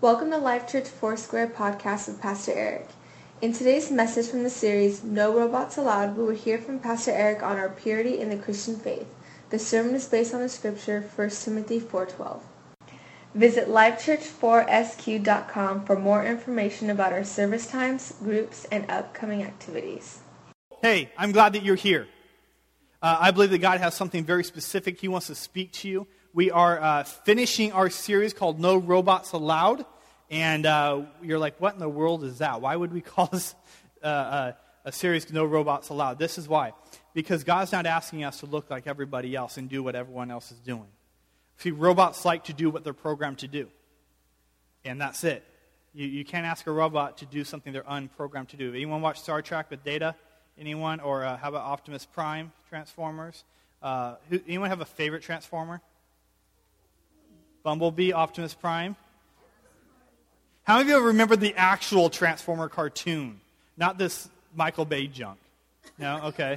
Welcome to Life Church Foursquare podcast with Pastor Eric. In today's message from the series, No Robots Allowed, we will hear from Pastor Eric on our purity in the Christian faith. The sermon is based on the scripture 1 Timothy 4:12. Visit lifechurch4sq.com for more information about our service times, groups, and upcoming activities. Hey, I'm glad that you're here. I believe that God has something very specific He wants to speak to you. We are finishing our series called No Robots Allowed. And you're like, what in the world is that? Why would we call this a series No Robots Allowed? This is why. Because God's not asking us to look like everybody else and do what everyone else is doing. See, robots like to do what they're programmed to do. And that's it. You can't ask a robot to do something they're unprogrammed to do. Anyone watch Star Trek with Data? Anyone? Or how about Optimus Prime, Transformers? Anyone have a favorite Transformer? Bumblebee, Optimus Prime? How many of you remember the actual Transformer cartoon? Not this Michael Bay junk. No? Okay.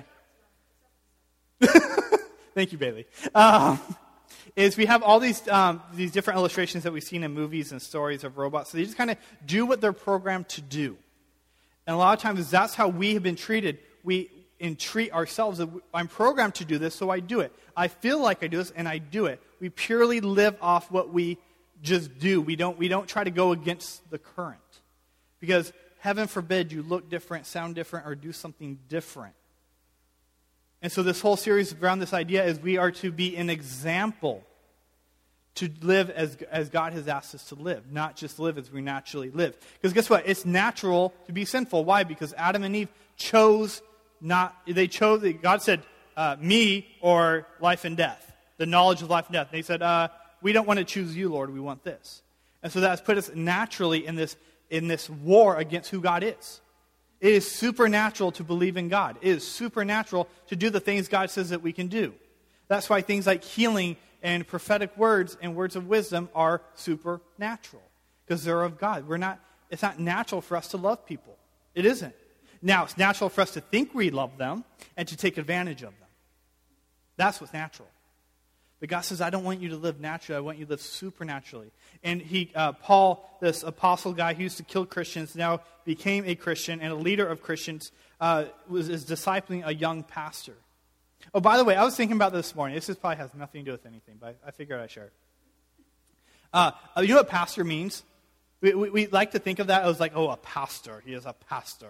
Thank you, Bailey. Is we have all these different illustrations that we've seen in movies and stories of robots. So they just kind of do what they're programmed to do. And a lot of times that's how we have been treated. We treat ourselves. I'm programmed to do this, so I do it. I feel like I do this, and I do it. We purely live off what we just do. We don't try to go against the current. Because heaven forbid you look different, sound different, or do something different. And so this whole series around this idea is we are to be an example to live as God has asked us to live, not just live as we naturally live. Because guess what? It's natural to be sinful. Why? Because Adam and Eve chose God said, me or life and death, the knowledge of life and death. And they said, we don't want to choose you, Lord. We want this. And so that has put us naturally in this war against who God is. It is supernatural to believe in God. It is supernatural to do the things God says that we can do. That's why things like healing and prophetic words and words of wisdom are supernatural. Because they're of God. It's not natural for us to love people. It isn't. Now, it's natural for us to think we love them and to take advantage of them. That's what's natural. But God says, I don't want you to live naturally. I want you to live supernaturally. And Paul, this apostle guy who used to kill Christians, now became a Christian and a leader of Christians, is discipling a young pastor. Oh, by the way, I was thinking about this morning. This probably has nothing to do with anything, but I figured I'd share it. You know what pastor means? We like to think of that as like, oh, a pastor. He is a pastor.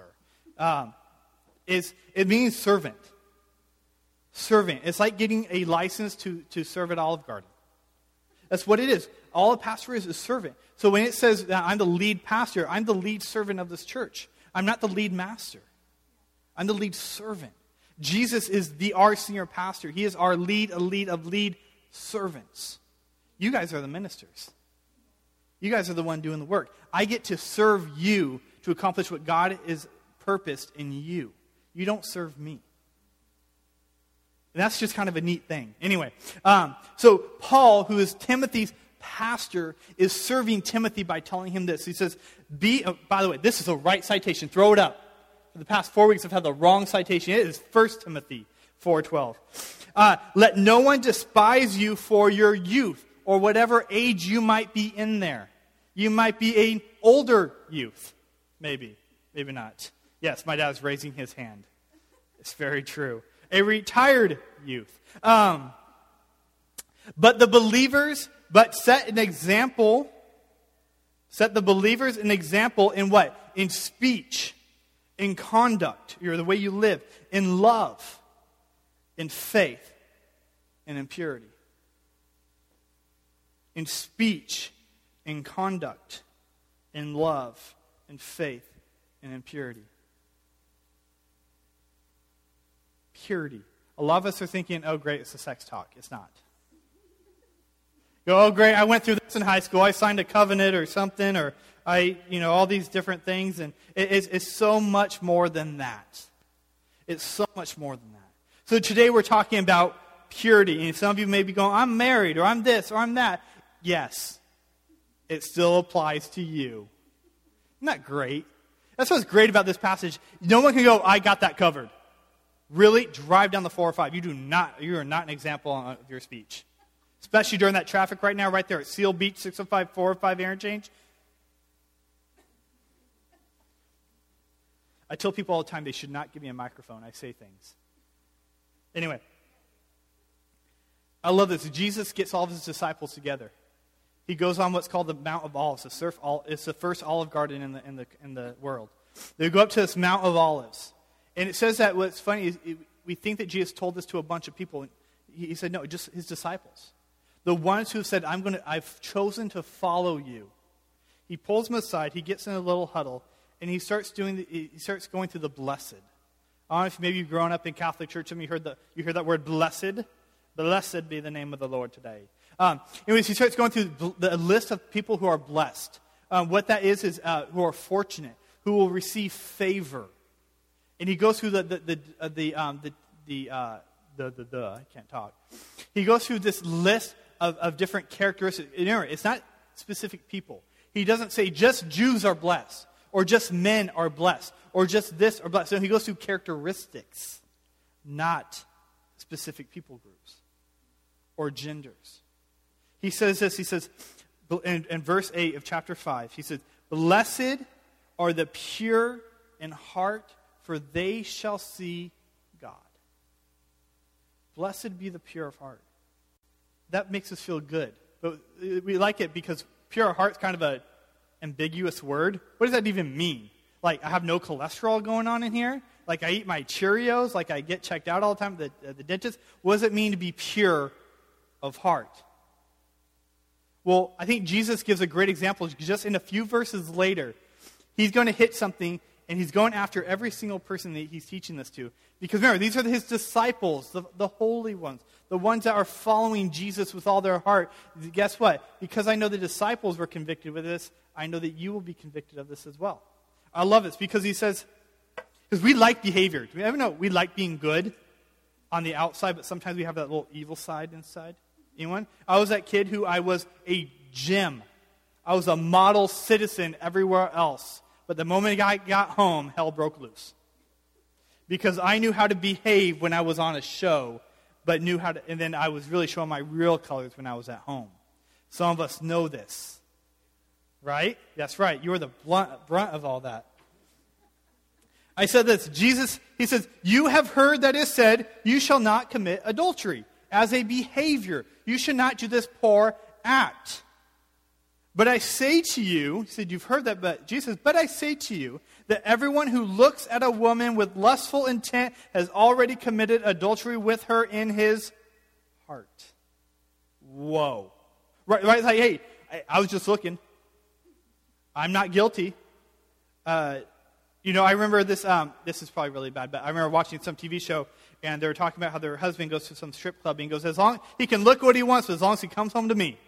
It means servant. Servant. It's like getting a license to serve at Olive Garden. That's what it is. All a pastor is servant. So when it says that I'm the lead pastor, I'm the lead servant of this church. I'm not the lead master. I'm the lead servant. Jesus is our senior pastor. He is our lead of lead servants. You guys are the ministers. You guys are the one doing the work. I get to serve you to accomplish what God is purposed in you. You don't serve me. And that's just kind of a neat thing. Anyway, so Paul, who is Timothy's pastor, is serving Timothy by telling him this. He says, by the way, this is a right citation. Throw it up. For the past 4 weeks, I've had the wrong citation. It is 1 Timothy 4:12. Let no one despise you for your youth, or whatever age you might be in there. You might be an older youth. Maybe not. Yes, my dad's raising his hand. It's very true. A retired youth. But the believers, set the believers an example in what? In speech, in conduct, the way you live, in love, in faith, and in purity. In speech, in conduct, in love, in faith, and in purity. Purity. A lot of us are thinking, oh great, it's a sex talk. It's not. Oh great, I went through this in high school. I signed a covenant or something, or all these different things. And it's so much more than that. It's so much more than that. So today we're talking about purity. And some of you may be going, I'm married, or I'm this, or I'm that. Yes, it still applies to you. Isn't that great? That's what's great about this passage. No one can go, I got that covered. Really? Drive down the 405. You are not an example of your speech. Especially during that traffic right now, right there at Seal Beach, 605, 405 interchange. I tell people all the time they should not give me a microphone. I say things. Anyway, I love this. Jesus gets all of his disciples together. He goes on what's called the Mount of Olives. It's the first olive garden in the world. They go up to this Mount of Olives. And it says that what's funny is we think that Jesus told this to a bunch of people. He said, no, just his disciples. The ones who have said, I've chosen to follow you. He pulls them aside. He gets in a little huddle. And he starts going through the blessed. I don't know if maybe you've grown up in Catholic church and you heard that word blessed. Blessed be the name of the Lord today. Anyways, he starts going through the list of people who are blessed. What that is who are fortunate, who will receive favor. And he goes through I can't talk. He goes through this list of different characteristics. Remember, it's not specific people. He doesn't say just Jews are blessed, or just men are blessed, or just this are blessed. So he goes through characteristics, not specific people groups or genders. He says this, he says, in verse 8 of chapter 5, he says, blessed are the pure in heart, for they shall see God. Blessed be the pure of heart. That makes us feel good. But we like it because pure heart is kind of an ambiguous word. What does that even mean? Like, I have no cholesterol going on in here? Like, I eat my Cheerios? Like, I get checked out all the time at the dentist? What does it mean to be pure of heart? Well, I think Jesus gives a great example. Just in a few verses later, he's going to hit something, and he's going after every single person that he's teaching this to. Because remember, these are his disciples, the holy ones, the ones that are following Jesus with all their heart. Guess what? Because I know the disciples were convicted with this, I know that you will be convicted of this as well. I love this because he says, because we like behavior. Do we ever know we like being good on the outside, but sometimes we have that little evil side inside? Anyone? I was that kid who I was a gem. I was a model citizen everywhere else. But the moment I got home, hell broke loose. Because I knew how to behave when I was on a show, but and then I was really showing my real colors when I was at home. Some of us know this. Right? That's right. You were the brunt of all that. I said this. Jesus, he says, you have heard that it said, you shall not commit adultery. As a behavior, you should not do this poor act. But I say to you, he said, you've heard that, but Jesus says, but I say to you that everyone who looks at a woman with lustful intent has already committed adultery with her in his heart. Whoa. Right, it's like, hey, I was just looking. I'm not guilty. I remember this, this is probably really bad, but I remember watching some TV show, and they were talking about how their husband goes to some strip club, and he goes, as long he can look what he wants, but as long as he comes home to me.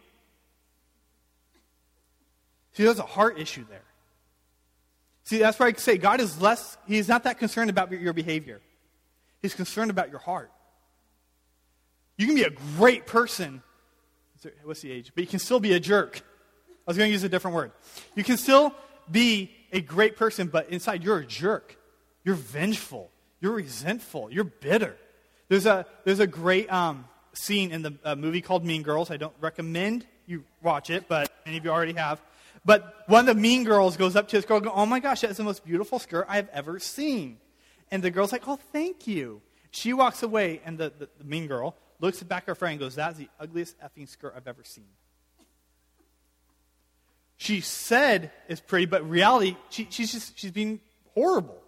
See, there's a heart issue there. See, that's why I say God is he's not that concerned about your behavior. He's concerned about your heart. You can be a great person. What's the age? But you can still be a jerk. I was going to use a different word. You can still be a great person, but inside you're a jerk. You're vengeful. You're resentful. You're bitter. There's a great scene in the movie called Mean Girls. I don't recommend you watch it, but many of you already have. But one of the mean girls goes up to this girl and goes, oh my gosh, that's the most beautiful skirt I've ever seen. And the girl's like, oh, thank you. She walks away, and the mean girl looks back at her friend and goes, that's the ugliest effing skirt I've ever seen. She said it's pretty, but in reality, she's being horrible.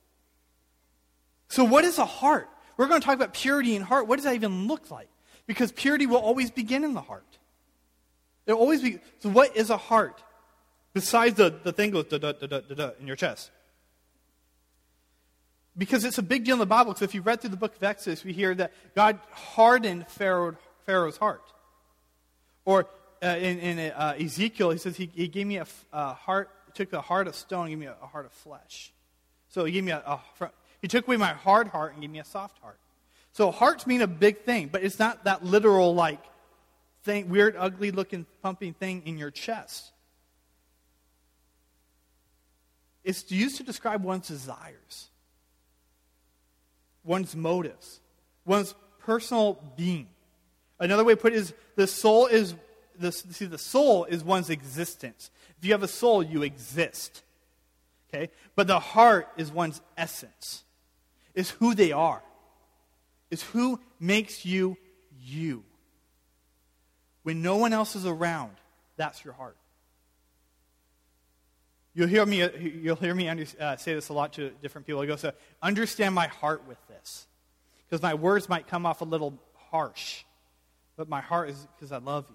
So what is a heart? We're going to talk about purity in heart. What does that even look like? Because purity will always begin in the heart. It'll always be. So what is a heart? Besides the thing goes da-da-da-da-da in your chest. Because it's a big deal in the Bible. So if you read through the book of Exodus, we hear that God hardened Pharaoh's heart. Or in Ezekiel, he says he gave me a heart, took a heart of stone and gave me a heart of flesh. So he gave me he took away my hard heart and gave me a soft heart. So hearts mean a big thing, but it's not that literal like thing, weird, ugly looking, pumping thing in your chest. It's used to describe one's desires, one's motives, one's personal being. Another way to put it is the soul is one's existence. If you have a soul, you exist. Okay? But the heart is one's essence. Is who they are. Is who makes you you. When no one else is around, that's your heart. You'll hear me say this a lot to different people. I go, so understand my heart with this. Because my words might come off a little harsh. But my heart is because I love you.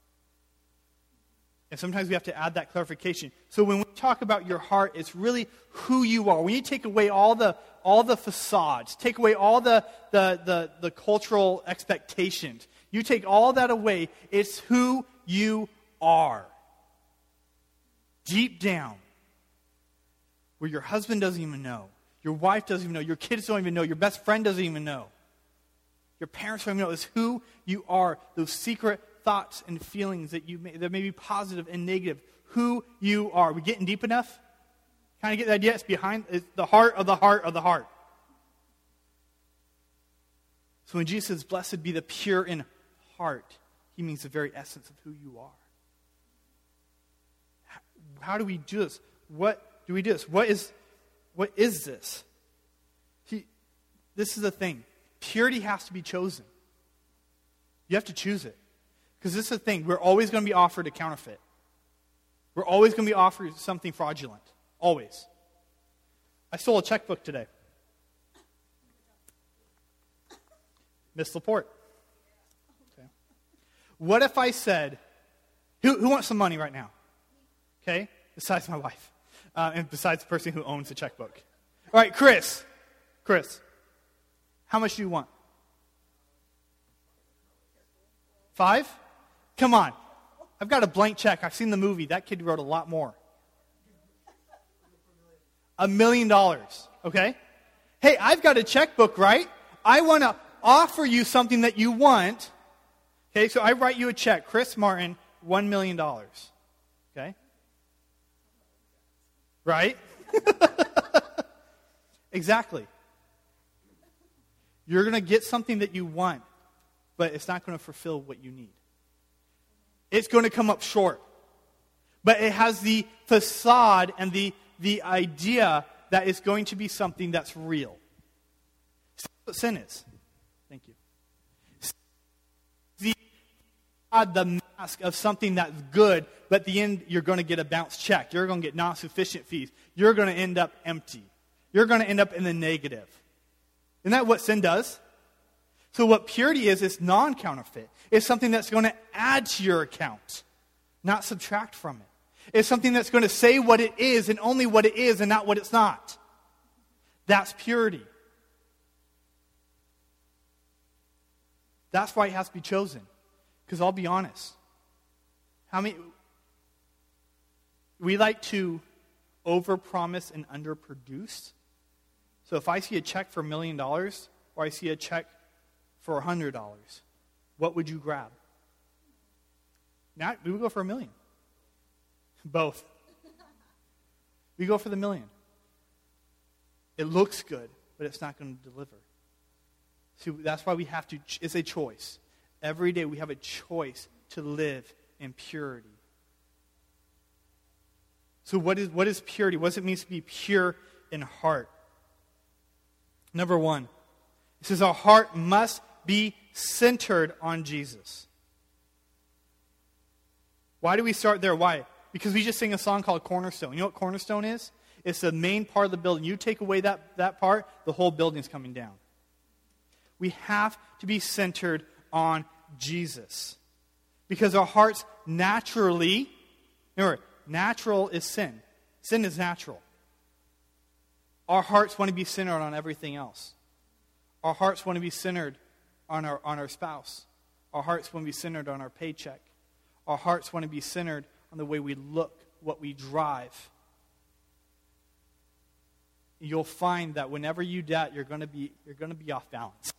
And sometimes we have to add that clarification. So when we talk about your heart, it's really who you are. When you take away all the facades, take away all the cultural expectations, you take all that away, it's who you are. Deep down. Where your husband doesn't even know. Your wife doesn't even know. Your kids don't even know. Your best friend doesn't even know. Your parents don't even know. It's who you are. Those secret thoughts and feelings that that may be positive and negative. Who you are. We getting deep enough? Kind of get the idea? It's the heart of the heart of the heart. So when Jesus says, blessed be the pure in heart, he means the very essence of who you are. How do we do this? What do we do this? What is this? This is the thing. Purity has to be chosen. You have to choose it. Because this is the thing. We're always going to be offered a counterfeit. We're always going to be offered something fraudulent. Always. I stole a checkbook today. Miss Laporte. Okay. What if I said, who wants some money right now? Okay? Besides my wife. And besides the person who owns the checkbook. All right, Chris, how much do you want? 5? Come on. I've got a blank check. I've seen the movie. That kid wrote a lot more. $1 million, okay? Hey, I've got a checkbook, right? I want to offer you something that you want. Okay, so I write you a check. Chris Martin, $1 million. Okay? Right? Exactly. You're going to get something that you want, but it's not going to fulfill what you need. It's going to come up short. But it has the facade and the idea that it's going to be something that's real. That's what sin is. Thank you. The mask of something that's good, but at the end you're going to get a bounce check. You're going to get non-sufficient fees. You're going to end up empty. You're going to end up in the negative. Isn't that what sin does? So what purity is non-counterfeit. It's something that's going to add to your account, not subtract from it. It's something that's going to say what it is and only what it is and not what it's not. That's purity. That's why it has to be chosen. Because I'll be honest, we like to overpromise and underproduce. So if I see a check for $1 million or I see a check for $100, what would you grab? We would go for $1 million. Both. We go for the $1 million. It looks good, but it's not going to deliver. See, that's why we have to, it's a choice. Every day we have a choice to live in purity. So what is purity? What does it mean to be pure in heart? Number 1, it says our heart must be centered on Jesus. Why do we start there? Why? Because we just sing a song called Cornerstone. You know what Cornerstone is? It's the main part of the building. You take away that part, the whole building's coming down. We have to be centered on Jesus. Because our hearts naturally, remember, natural is sin. Sin is natural. Our hearts want to be centered on everything else. Our hearts want to be centered on our spouse. Our hearts want to be centered on our paycheck. Our hearts want to be centered on the way we look, what we drive. You'll find that whenever you do that, you're going to be off balance.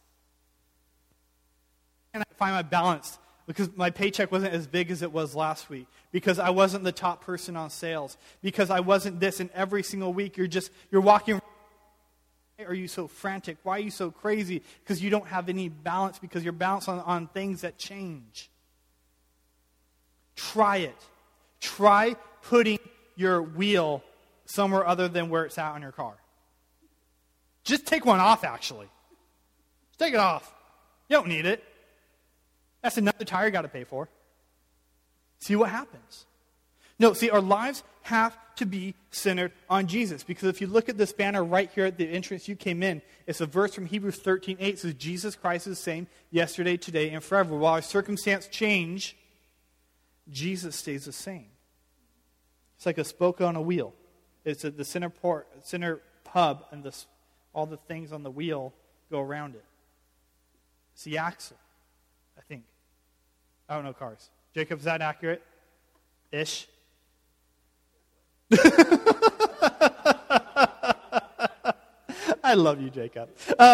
And I find my balance because my paycheck wasn't as big as it was last week, because I wasn't the top person on sales, because I wasn't this, and every single week you're walking. Why are you so frantic? Why are you so crazy? Because you don't have any balance, because you're balanced on things that change. Try it. Try putting your wheel somewhere other than where it's at on your car. Just take one off, actually. Just take it off. You don't need it. That's another tire you got to pay for. See what happens. No, see, our lives have to be centered on Jesus. Because if you look at this banner right here at the entrance you came in, it's a verse from Hebrews 13:8. It says, Jesus Christ is the same yesterday, today, and forever. While our circumstance change, Jesus stays the same. It's like a spoke on a wheel. It's the center hub, and all the things on the wheel go around it. It's the axle, I think. I don't know cars. Jacob, is that accurate? Ish. I love you, Jacob.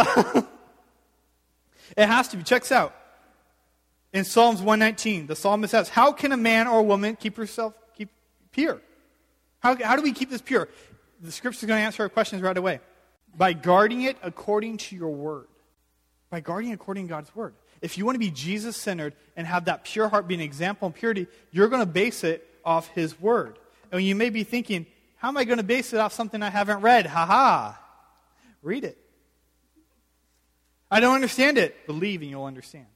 It has to be. Check this out. In Psalms 119, the psalmist says, how can a man or a woman keep pure? How do we keep this pure? The scripture is going to answer our questions right away. By guarding it according to your word. By guarding it according to God's word. If you want to be Jesus-centered and have that pure heart be an example of purity, you're going to base it off his word. And you may be thinking, how am I going to base it off something I haven't read? Ha-ha. Read it. I don't understand it. Believe and you'll understand.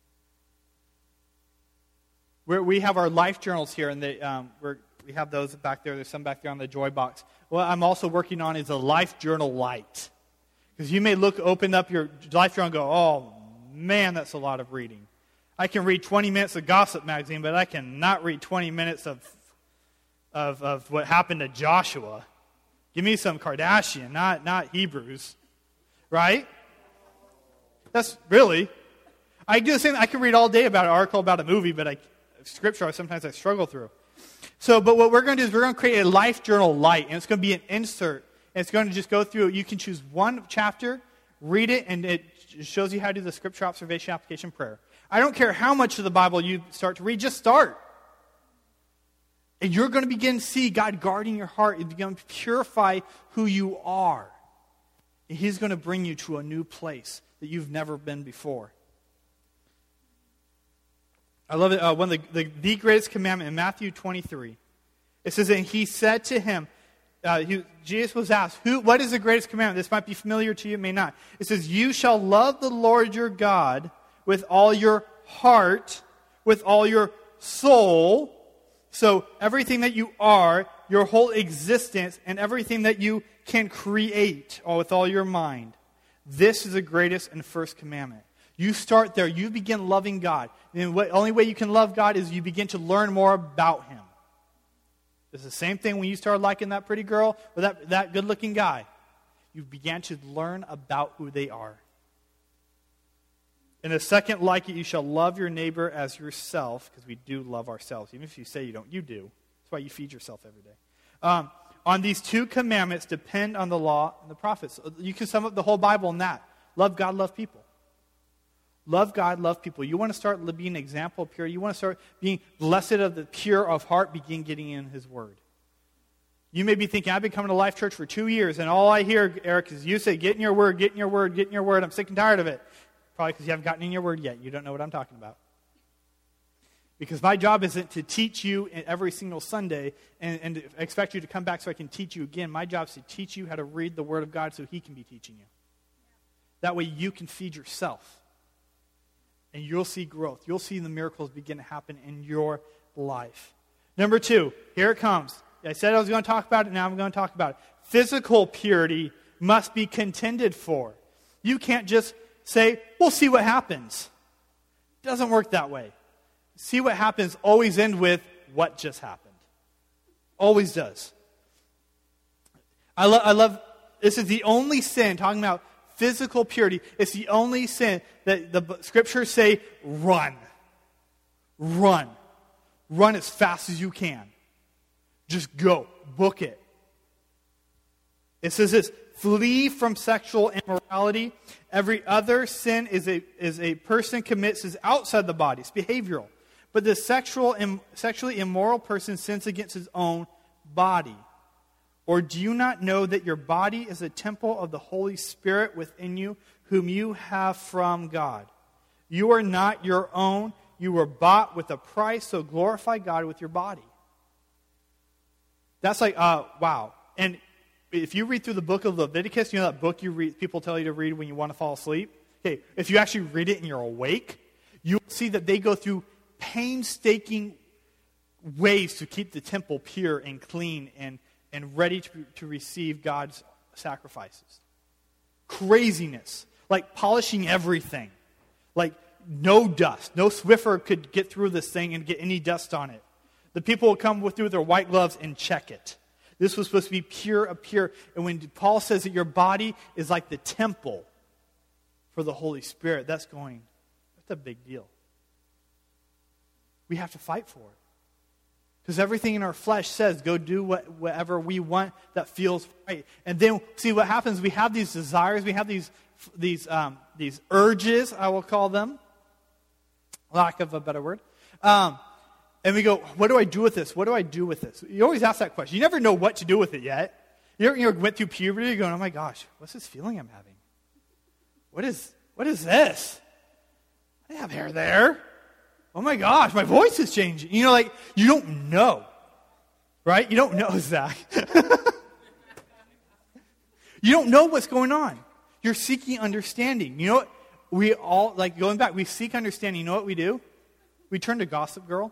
We have our life journals here, and we have those back there. There's some back there on the Joy box. What I'm also working on is a life journal light. Because you may open up your life journal and go, oh, man, that's a lot of reading. I can read 20 minutes of Gossip magazine, but I cannot read 20 minutes of what happened to Joshua. Give me some Kardashian, not Hebrews. Right? That's really. I do the same. I can read all day about an article about a movie, but scripture sometimes I struggle through. But what we're going to do is we're going to create a life journal light, and it's going to be an insert. And it's going to just go through. You can choose one chapter, read it, and it shows you how to do the scripture observation application prayer. I don't care how much of the Bible you start to read, just start. And you're going to begin to see God guarding your heart and begin to purify who you are. And he's going to bring you to a new place that you've never been before. I love it. One of the greatest commandment in Matthew 23. It says, and he said to him, Jesus was asked, what is the greatest commandment? This might be familiar to you, it may not. It says, you shall love the Lord your God with all your heart, with all your soul. So everything that you are, your whole existence, and everything that you can create, with all your mind. This is the greatest and first commandment. You start there. You begin loving God. And the only way you can love God is you begin to learn more about him. It's the same thing when you start liking that pretty girl or that good-looking guy. You began to learn about who they are. In the second, like it, you shall love your neighbor as yourself, because we do love ourselves. Even if you say you don't, you do. That's why you feed yourself every day. On these two commandments depend on the law and the prophets. You can sum up the whole Bible in that. Love God, love people. Love God, love people. You want to start being an example of purity. You want to start being blessed of the pure of heart, begin getting in his word. You may be thinking, I've been coming to Life Church for 2 years, and all I hear, Eric, is you say, get in your word, get in your word, get in your word. I'm sick and tired of it. Probably because you haven't gotten in your word yet. You don't know what I'm talking about. Because my job isn't to teach you every single Sunday and expect you to come back so I can teach you again. My job is to teach you how to read the Word of God so he can be teaching you. That way you can feed yourself. And you'll see growth. You'll see the miracles begin to happen in your life. Number 2, here it comes. I said I was going to talk about it, now I'm going to talk about it. Physical purity must be contended for. You can't just say, we'll see what happens. It doesn't work that way. See what happens always end with what just happened. Always does. I love, this is the only sin, talking about physical purity, it's the only sin that the scriptures say, run. Run. Run as fast as you can. Just go. Book it. It says this, flee from sexual immorality. Every other sin is a person commits is outside the body. It's behavioral. But the sexually immoral person sins against his own body. Or do you not know that your body is a temple of the Holy Spirit within you, whom you have from God? You are not your own. You were bought with a price, so glorify God with your body. That's like, wow. And if you read through the book of Leviticus, you know that book people tell you to read when you want to fall asleep? Okay, if you actually read it and you're awake, you'll see that they go through painstaking ways to keep the temple pure and clean and ready to receive God's sacrifices. Craziness. Like polishing everything. Like no dust. No Swiffer could get through this thing and get any dust on it. The people would come through with their white gloves and check it. This was supposed to be pure of pure. And when Paul says that your body is like the temple for the Holy Spirit, that's a big deal. We have to fight for it. Because everything in our flesh says, go do whatever we want that feels right. And then, see what happens, we have these desires, we have these urges, I will call them. Lack of a better word. And we go, what do I do with this? What do I do with this? You always ask that question. You never know what to do with it yet. You ever went through puberty, you're going, oh my gosh, what's this feeling I'm having? What is this? I didn't have hair there. Oh my gosh, my voice is changing. You don't know. Right? You don't know, Zach. You don't know what's going on. You're seeking understanding. You know what? We all, going back, we seek understanding. You know what we do? We turn to Gossip Girl.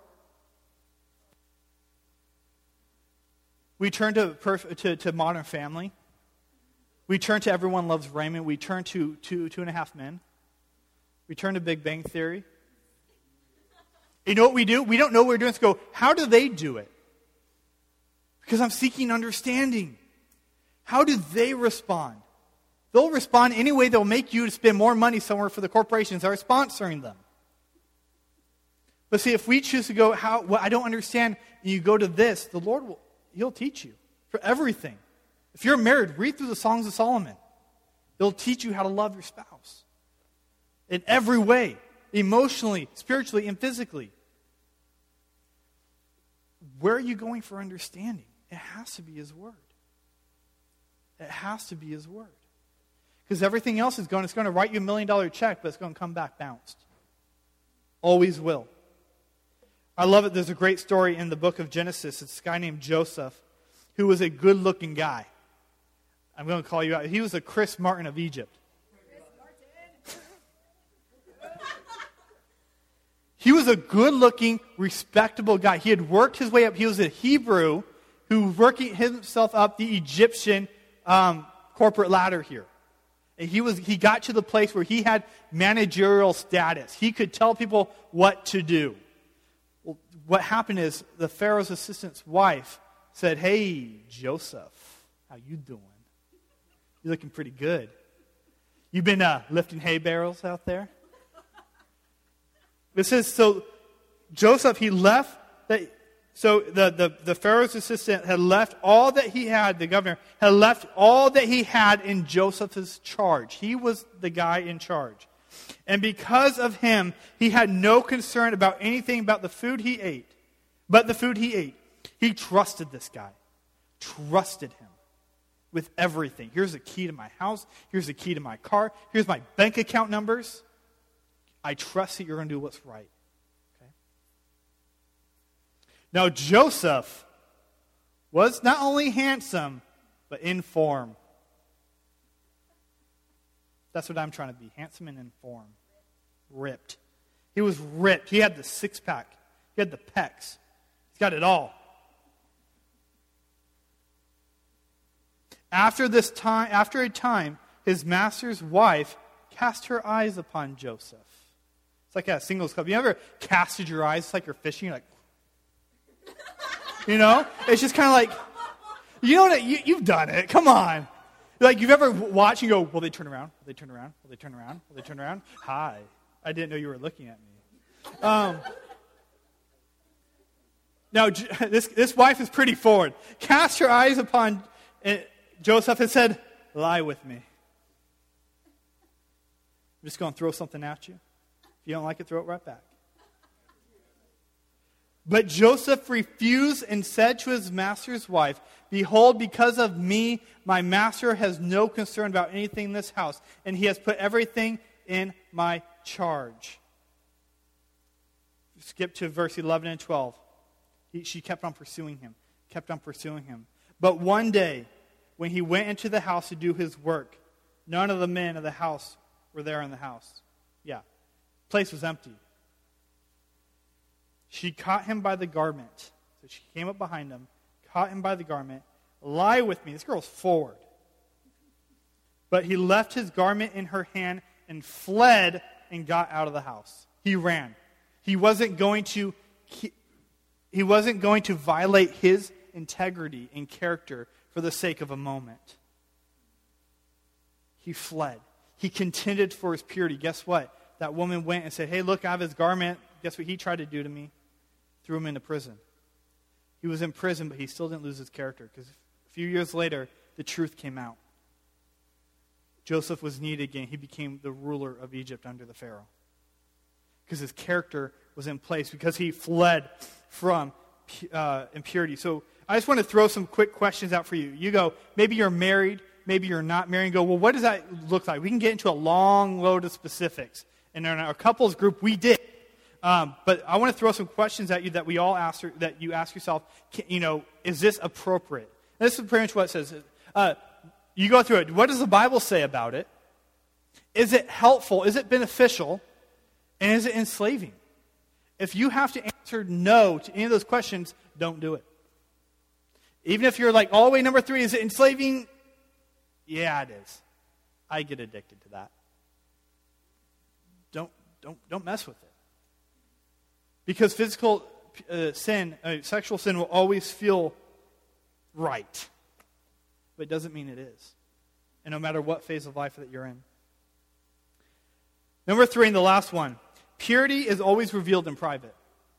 We turn to Modern Family. We turn to Everyone Loves Raymond. We turn to Two and a Half Men. We turn to Big Bang Theory. You know what we do? We don't know what we're doing. So go, how do they do it? Because I'm seeking understanding. How do they respond? They'll respond any way they'll make you to spend more money somewhere for the corporations that are sponsoring them. But see, if we choose to go, I don't understand, and you go to this, the Lord He'll teach you for everything. If you're married, read through the Songs of Solomon. It'll teach you how to love your spouse. In every way. Emotionally, spiritually, and physically. Where are you going for understanding? It has to be His Word. It has to be His Word. Because everything else it's going to write you $1 million check, but it's going to come back bounced. Always will. I love it. There's a great story in the book of Genesis. It's a guy named Joseph who was a good-looking guy. I'm going to call you out. He was a Chris Martin of Egypt. He was a good-looking, respectable guy. He had worked his way up. He was a Hebrew who worked himself up the Egyptian corporate ladder here. And he got to the place where he had managerial status. He could tell people what to do. Well, what happened is the Pharaoh's assistant's wife said, "Hey, Joseph, how you doing? You're looking pretty good. You've been lifting hay barrels out there?" It says, so Joseph, he left, so the Pharaoh's assistant had left all that he had, the governor, had left all that he had in Joseph's charge. He was the guy in charge. And because of him, he had no concern about anything about the food he ate, but the food he ate. He trusted this guy, trusted him with everything. Here's the key to my house. Here's the key to my car. Here's my bank account numbers. I trust that you're going to do what's right. Okay? Now, Joseph was not only handsome, but in form. That's what I'm trying to be, handsome and in form. Ripped. He was ripped. He had the six-pack. He had the pecs. He's got it all. After a time, his master's wife cast her eyes upon Joseph. It's like a singles club. You ever casted your eyes? It's like you're fishing. You're like, it's just kind of like, you've done it. Come on. Like you've ever watched and go, will they turn around? Will they turn around? Will they turn around? Will they turn around? Hi. I didn't know you were looking at me. Now, this wife is pretty forward. Cast her eyes upon Joseph and said, lie with me. I'm just going to throw something at you. If you don't like it, throw it right back. But Joseph refused and said to his master's wife, behold, because of me, my master has no concern about anything in this house, and he has put everything in my charge. Skip to verse 11 and 12. She kept on pursuing him, But one day, when he went into the house to do his work, none of the men of the house were there in the house. Yeah, the place was empty. She caught him by the garment. So she came up behind him, caught him by the garment. Lie with me. This girl's forward. But he left his garment in her hand and fled and got out of the house. He ran. He wasn't going to violate his integrity and character for the sake of a moment. He fled. He contended for his purity. Guess what? That woman went and said, hey, look, I have his garment. Guess what he tried to do to me? Threw him into prison. He was in prison, but he still didn't lose his character because a few years later, the truth came out. Joseph was needed again. He became the ruler of Egypt under the Pharaoh because his character was in place, because he fled from impurity. So I just want to throw some quick questions out for you. You go, maybe you're married, maybe you're not married, and go, well, what does that look like? We can get into a long load of specifics. And in our couples group, we did. But I want to throw some questions at you that we all ask, that you ask yourself, is this appropriate? And this is pretty much what it says. You go through it. What does the Bible say about it? Is it helpful? Is it beneficial? And is it enslaving? If you have to answer no to any of those questions, don't do it. Even if you're like all the way number 3, is it enslaving? Yeah, it is. I get addicted to that. Don't mess with it. Because physical sin, sexual sin will always feel right. But it doesn't mean it is. And no matter what phase of life that you're in. Number 3, and the last one. Purity is always revealed in private.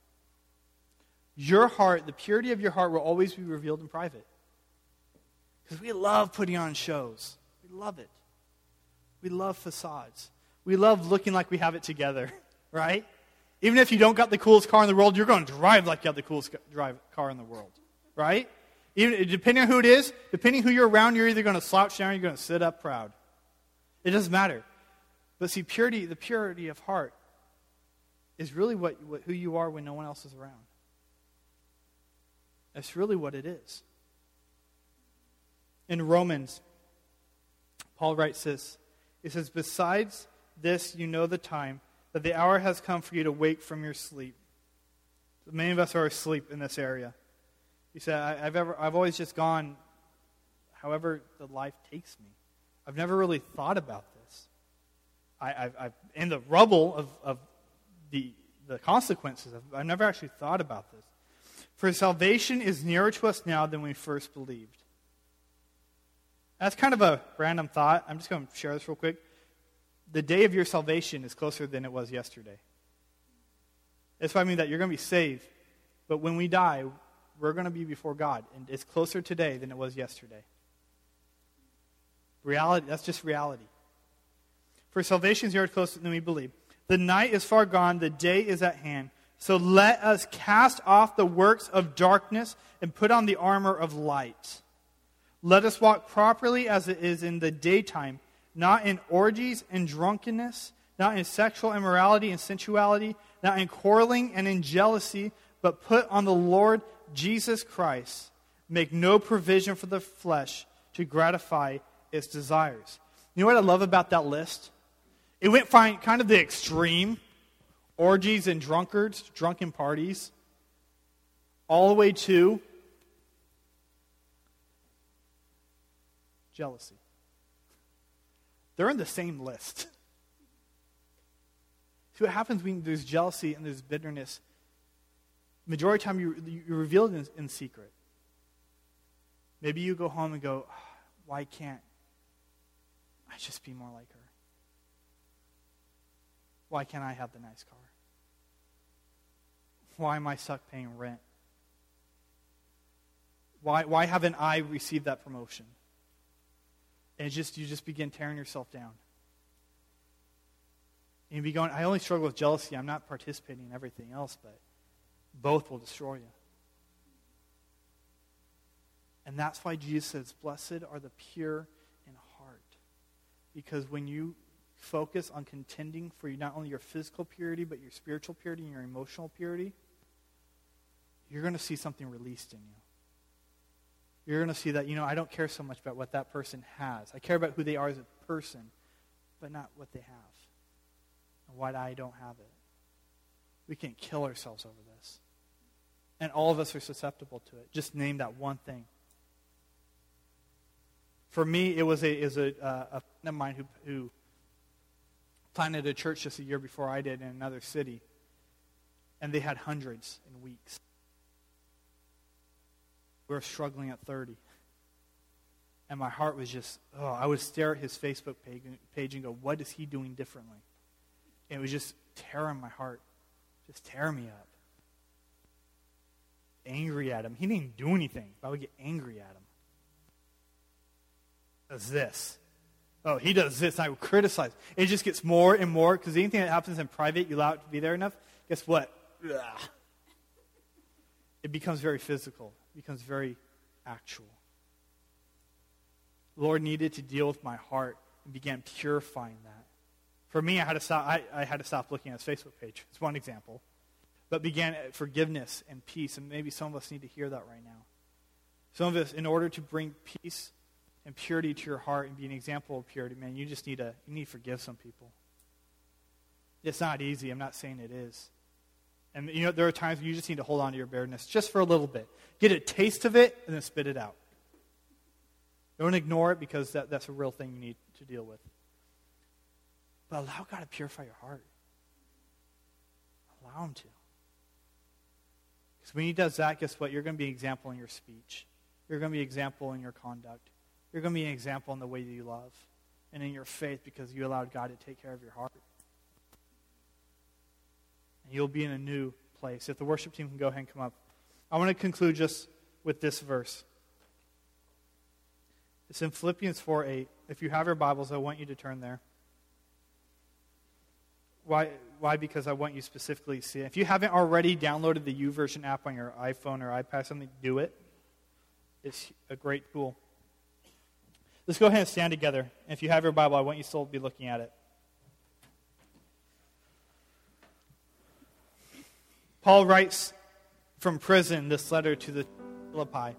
Your heart, the purity of your heart will always be revealed in private. Because we love putting on shows. We love it. We love facades. We love looking like we have it together, right? Even if you don't got the coolest car in the world, you're going to drive like you have the coolest car in the world, right? Even depending on who it is, depending who you're around, you're either going to slouch down or you're going to sit up proud. It doesn't matter. But see, purity, the purity of heart, is really who you are when no one else is around. That's really what it is. In Romans, Paul writes this. He says, besides this, you know the time, that the hour has come for you to wake from your sleep. So many of us are asleep in this area. He said, I've always just gone however the life takes me. I've never really thought about this. I've in the rubble of the consequences, I've never actually thought about this. For salvation is nearer to us now than when we first believed. That's kind of a random thought. I'm just going to share this real quick. The day of your salvation is closer than it was yesterday. That's what I mean, that you're going to be saved. But when we die, we're going to be before God. And it's closer today than it was yesterday. Reality, that's just reality. For salvation is nearer closer than we believe. The night is far gone, the day is at hand. So let us cast off the works of darkness and put on the armor of light. Let us walk properly as it is in the daytime, not in orgies and drunkenness, not in sexual immorality and sensuality, not in quarreling and in jealousy, but put on the Lord Jesus Christ. Make no provision for the flesh to gratify its desires. You know what I love about that list? It went kind of the extreme, orgies and drunken parties, all the way to jealousy. They're in the same list. See what happens when there's jealousy and there's bitterness. Majority of the time you reveal it in secret. Maybe you go home and go, why can't I just be more like her? Why can't I have the nice car? Why am I stuck paying rent? Why haven't I received that promotion? And you just begin tearing yourself down. And you be going, I only struggle with jealousy. I'm not participating in everything else, but both will destroy you. And that's why Jesus says, blessed are the pure in heart. Because when you focus on contending for not only your physical purity, but your spiritual purity and your emotional purity, you're going to see something released in you. you're going to see that, I don't care so much about what that person has. I care about who they are as a person, but not what they have and why I don't have it. We can kill ourselves over this. And all of us are susceptible to it. Just name that one thing. For me, it was a friend of mine who planted a church just a year before I did in another city. And they had hundreds in weeks. We were struggling at 30. And my heart was just, I would stare at his Facebook page and go, what is he doing differently? And it was just tearing my heart. Just tearing me up. Angry at him. He didn't even do anything, but I would get angry at him. Does this. Oh, he does this. I would criticize. It just gets more and more, because anything that happens in private, you allow it to be there enough, guess what? Ugh. It becomes very physical. It becomes very actual. The Lord needed to deal with my heart and began purifying that. For me, I had to stop looking at his Facebook page. It's one example. But began forgiveness and peace. And maybe some of us need to hear that right now. Some of us, in order to bring peace and purity to your heart and be an example of purity, man, you need to forgive some people. It's not easy. I'm not saying it is. And there are times when you just need to hold on to your bitterness just for a little bit. Get a taste of it and then spit it out. Don't ignore it, because that's a real thing you need to deal with. But allow God to purify your heart. Allow Him to. Because when He does that, guess what? You're going to be an example in your speech. You're going to be an example in your conduct. You're going to be an example in the way that you love and in your faith, because you allowed God to take care of your heart. And you'll be in a new place. If the worship team can go ahead and come up. I want to conclude just with this verse. It's in Philippians 4:8. If you have your Bibles, I want you to turn there. Why? Because I want you specifically to see it. If you haven't already downloaded the YouVersion app on your iPhone or iPad, something, do it. It's a great tool. Let's go ahead and stand together. And if you have your Bible, I want you still to be looking at it. Paul writes from prison this letter to the Philippi.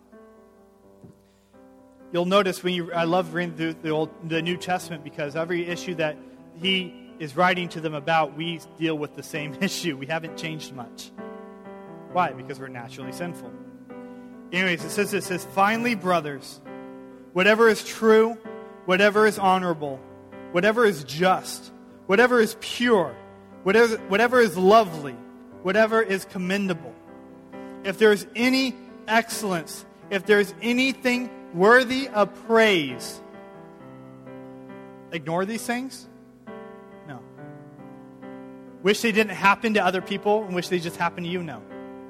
You'll notice I love reading through the New Testament, because every issue that he is writing to them about, we deal with the same issue. We haven't changed much. Why? Because we're naturally sinful. Anyways, it says, finally, brothers, whatever is true, whatever is honorable, whatever is just, whatever is pure, whatever is lovely, whatever is commendable, if there is any excellence, if there is anything worthy of praise, ignore these things? No. Wish they didn't happen to other people and wish they just happened to you? No.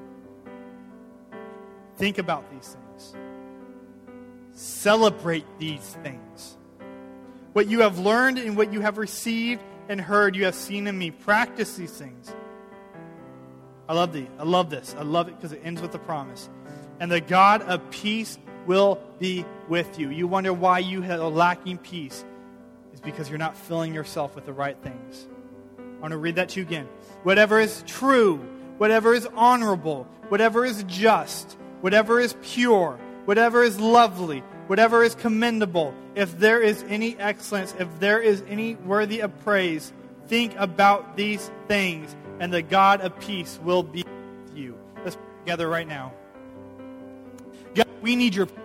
Think about these things. Celebrate these things. What you have learned and what you have received and heard, you have seen in me. Practice these things. I love this. I love it because it ends with a promise. And the God of peace will be with you. You wonder why you are lacking peace. It's because you're not filling yourself with the right things. I want to read that to you again. Whatever is true, whatever is honorable, whatever is just, whatever is pure, whatever is lovely, whatever is commendable, if there is any excellence, if there is any worthy of praise, think about these things, and the God of peace will be with you. Let's pray together right now. God, we need your peace.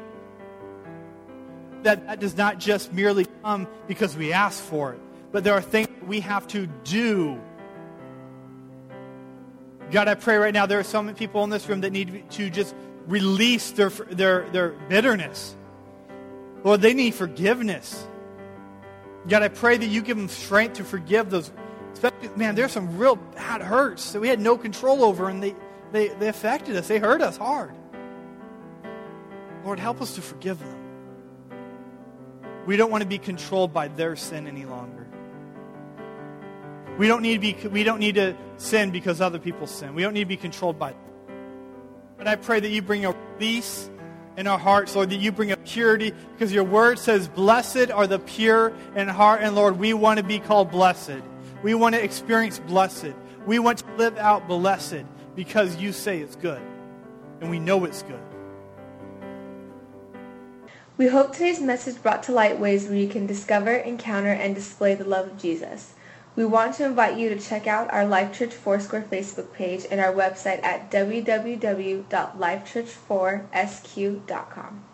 That does not just merely come because we ask for it, but there are things we have to do. God, I pray right now there are some people in this room that need to just release their bitterness. Lord, they need forgiveness. God, I pray that you give them strength to forgive those. Especially, man, there's some real bad hurts that we had no control over, and they affected us. They hurt us hard. Lord, help us to forgive them. We don't want to be controlled by their sin any longer. We don't need to sin because other people sin. We don't need to be controlled by it. But I pray that you bring a release in our hearts, Lord, that you bring a purity, because your word says, blessed are the pure in heart. And Lord, we want to be called blessed. We want to experience blessed. We want to live out blessed because you say it's good. And we know it's good. We hope today's message brought to light ways where you can discover, encounter, and display the love of Jesus. We want to invite you to check out our Life Church Foursquare Facebook page and our website at www.lifechurch4sq.com.